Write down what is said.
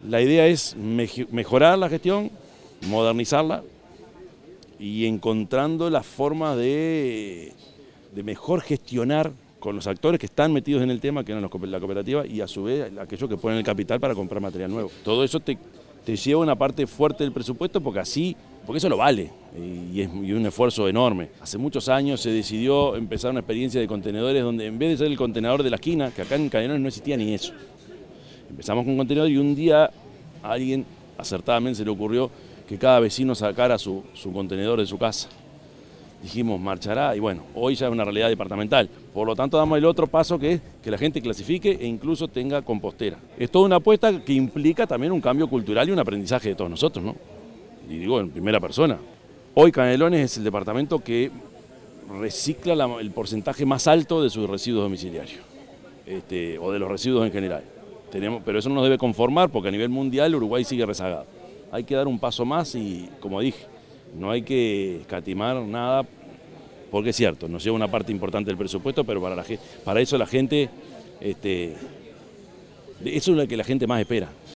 La idea es mejorar la gestión, modernizarla y encontrando las formas de mejor gestionar con los actores que están metidos en el tema, que eran la cooperativa, y a su vez aquellos que ponen el capital para comprar material nuevo. Todo eso te lleva una parte fuerte del presupuesto porque eso lo vale y es un esfuerzo enorme. Hace muchos años se decidió empezar una experiencia de contenedores donde en vez de ser el contenedor de la esquina, que acá en Canelones no existía ni eso, empezamos con un contenedor y un día a alguien acertadamente se le ocurrió que cada vecino sacara su contenedor de su casa. Dijimos, marchará, y bueno, hoy ya es una realidad departamental. Por lo tanto, damos el otro paso que es que la gente clasifique e incluso tenga compostera. Es toda una apuesta que implica también un cambio cultural y un aprendizaje de todos nosotros, ¿no? Y digo en primera persona. Hoy Canelones es el departamento que recicla el porcentaje más alto de sus residuos domiciliarios, o de los residuos en general. Pero eso no nos debe conformar porque a nivel mundial Uruguay sigue rezagado. Hay que dar un paso más y, como dije, no hay que escatimar nada, porque es cierto, nos lleva una parte importante del presupuesto, pero para eso la gente, eso es lo que la gente más espera.